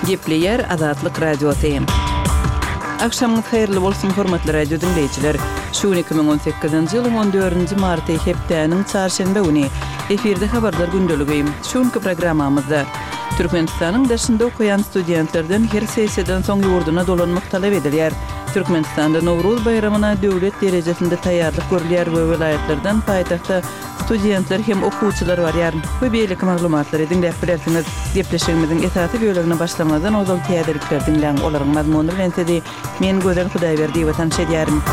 Gepleyer Azatlyk Radiosu. Akşamınız hayırlı bolsun hormatly radio dinleyijiler. Şu 2018-nji ýylyň 14-nji marty hepdeniň çarşembe güni efirde habarlar gündöligi. Şuňky programmamyzda Türkmenistanyň daşynda okuyan studentlerden her sesiýadan soň ýurduna dolanmak talap edilýär. Türkmenistanda Nowruz bayramyna döwlet derejesinde taýýarlyk görülýär we vilayetlerden paýtagtda studentler hem okuwçylar barýar. Bu beýlik maglumatlary dinläp bilersiňiz. Gepleşigimiziň esasy bölümine başlamadan ozal täzelikler dinläň. Olaryň mazmuny bilen sedi men Gözel Hudaýberdi we tanış edýärim.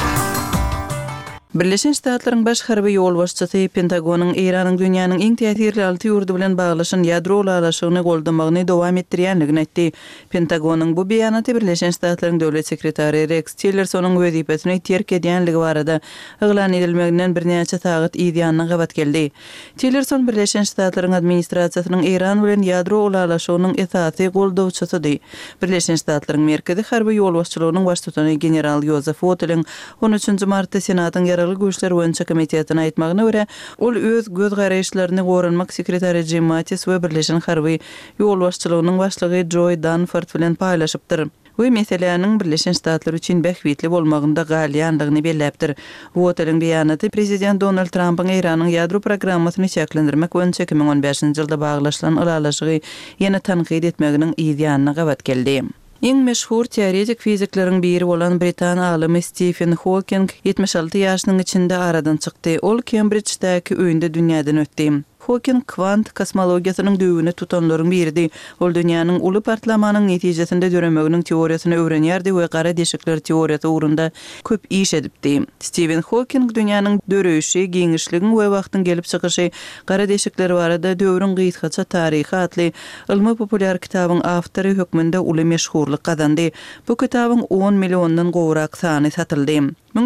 Birleşen Ştatlaryň baş harby ýol başçysy Pentagonyň Iranyň dünýäniň iň täsirli 6 ýurdu bilen baglaşan ýadro ulaşygyny goldamagyny dowam etdirýänligini aýtdy. Pentagonyň bu beýanaty Birleşen Ştatlaryň döwlet sekretary Rex Tillersonyň wezipesini terk edýänligi barada eglan edilmeginden birnäçe sagat ýa-da gabat geldi. Tillerson Birleşen Ştatlaryň administrasiýasynyň Iran bilen ýadro ulaşygynyň esasy goldawçysydy. Birleşen Ştatlaryň merkezi harby ýol başçylygynyň baş tutany general Joseph Oteliň 13-nji martda senatyň Güýçler boýunça komitetiň aýtmagyna görä, ol öz göz garaýşlaryny goranmak sekretary Jim Mattis we Birleşen harby ýol başçylygynyň başlygy Joy Dunford bilen paýlaşypdyr. Bu meselelerin Birleşen Ştatlar üçin bähwitli bolmagynda galýanlygyny belläpdir. Bu otelyň beýanaty Prezident Donald Trump'yň Iranyň ýadro programmasyny çäklendirmek boýunça 2015-nji ýylda baglaşylan ulaşygy ýene tanqid etmeginiň ýa-da gabat geldi. Iň meşhur teoretik fizikleriň biri bolan Britan alymy Stephen Hawking 76 ýaşynyň içinde aradan çykdy. Ol Cambridge'däki öýünde dünýäden ötdi. Hawking kvant kosmologiýasynyň düýbüne tutanlaryň biridi. Ol dünýäniň uly partlamanyň netijesinde döremeginiň teoriýasyny öwrenýärdi we gara deşikler teoriýasy urunda köp iş edipdi. Stephen Hawking dünýäniň döreýüşi, giňişligi we wagtyň gelip çykyşy, gara deşikler barada döwrüň gysgaça taryhy atly ilmi populyar kitabyň awtory hökmünde uly meşhurlyk kazandy. Bu kitabyň 10 milliondan gowrak sany satyldy.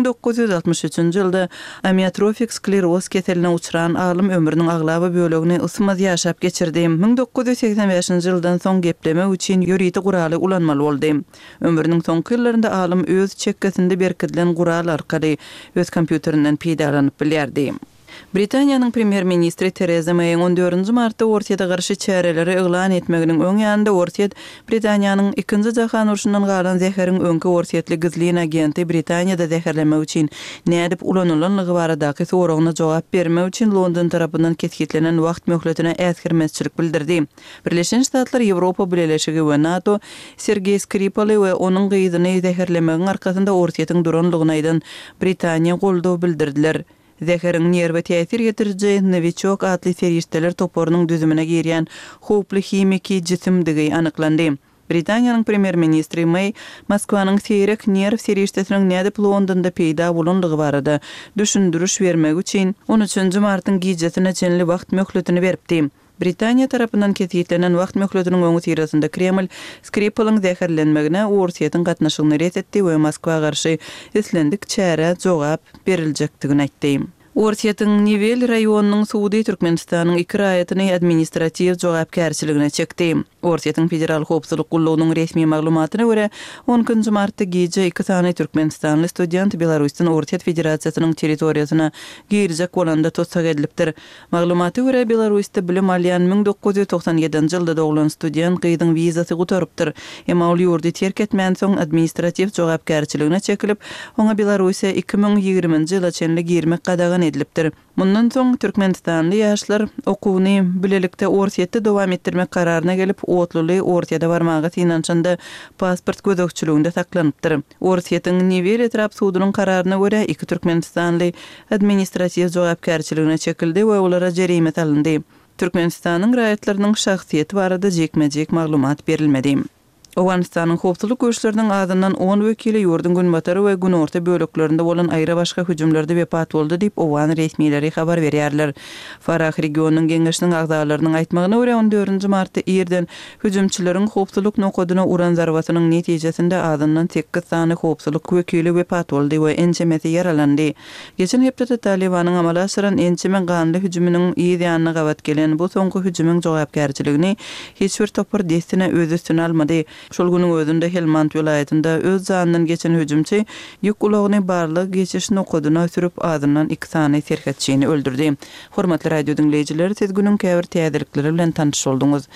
1963-nji ýylda amyotrofik skleroz keseline uçuran alym ömrüniň aglaby bölegini ysmaz ýaşap geçirdi. 1985-nji ýyldan soň gepleme üçin ýüridi guraly ulanmaly boldy. Ömrüniň soňky ýyllarynda alym öz çekkesinde berkidilen gural arkaly öz kompýuterinden peýdalanyp bilýärdi. Britaniýanyň premier ministri Theresa May 14-nji martda Ortiýada garşy çäreleri eglan etmeginiň öň ýanynda Ortiýat Britaniýanyň 2-nji jahan urşundan galan zäheriň öňki Ortiýatly gizlin agenti Britaniýada zäherlemek üçin nädip ulanylanyny baradaky soragyna jogap bermek üçin London tarapyndan kesgitlenen wagt möhletine äsgirmezçilik bildirdi. Birleşen Ştatlar, Ýewropa Birleşigi we NATO Sergey Skripal we onuň gyýdyny zäherlemegiň arkasynda Ortiýatyň duranlygyny aýdan Britaniýa goldaw bildirdiler. Zäheriň nerwe täsir getirjek Novichok atly ferişteler toporunyň düzümine girýän howply himiki jisimdigi anyklandy. Britaniýanyň premier ministri May Moskwanyň seýrek nerw feriştesiniň nädip Londonda peýda bolanlygy barada düşündürüş bermek üçin 13-nji martyň gijesine çenli wagt möhletini beripdi. Britaniýa tarapyndan kesgitlenen wagt möhletiniň öňü tirasynda Kreml Skripal'yň zäherlenmegine Ortiýatyň gatnaşygyny ret etdi we Moskwa garşy islendik çäre jogap beriljakdygyny aýtdy. Ortiýatyň Nivel raýonynyň Suudi Türkmenistanyň 2 raýatyny administrativ jogapkärçiligine çekdi. Ortiýatyň federal howpsuzlyk gullugynyň resmi maglumatyna görä 10-njy martda gije 2 sany türkmenistanly student Belarusdan Ortiýat Federasiýasynyň territoriýasyna girjek bolanda tutsak edilipdir. Maglumaty görä Belarusda bilim alýan 1997-nji ýylda doglan student gyýdyň wizasy gutarypdyr. Emma ol ýurdy terk etmän soň administrativ jogapkärçiligine çekilip, oňa Belarusiýa 2020-nji ýyla çenli girmek gadagan edilipdir. Mundan soň Türkmenistanly ýaşlar okuwyny bilelikde Ortiýatda dowam etdirmek kararyna gelip otluly Ortiýada barmagy synançanda pasport gözükçülüğünde saklanypdyr. Ortiýatyň Nivel etrap sudunyň kararyna görä 2 Türkmenistanly administrativ jogapkärçiligine çekildi we olara jerime salyndy. Türkmenistanyň raýatlarynyň şahsiýeti barada jekmejek maglumat berilmedi. Owganistanyň howpsuzlyk güýçleriniň azyndan 10 wekili ýurdun günbatary we gün orta böleklerinde bolan aýra başga hüjümlerde wepat boldy diýip Owgan resmiýetleri habar berýärler. Farah regionynyň geňeşiniň agzalarynyň aýtmagyna görä 14-nji martda ýerden hüjümçileriň howpsuzlyk nokodyna uran zarbatynyň netijesinde azyndan 8 sany howpsuzlyk wekili wepat boldy we ençemeti yaralandy. Geçen hepde Talibanyň amala aşyran ençeme ganly hüjüminiň ýa-da gabat gelen bu soňky hüjümüň jogapkärçiligini hiç bir topar destine öz üstüne almady. Şol günüň özünde Helmand vilayetinde öz zanynyň geçen hüjümçi ýük ulagyny barlyk geçiş nokodyna sürüp azyndan 2 sany serhetçini öldürdi. Hormatly radio dinleyijiler, siz günüň käbir täzelikleri bilen tanış boldunuz.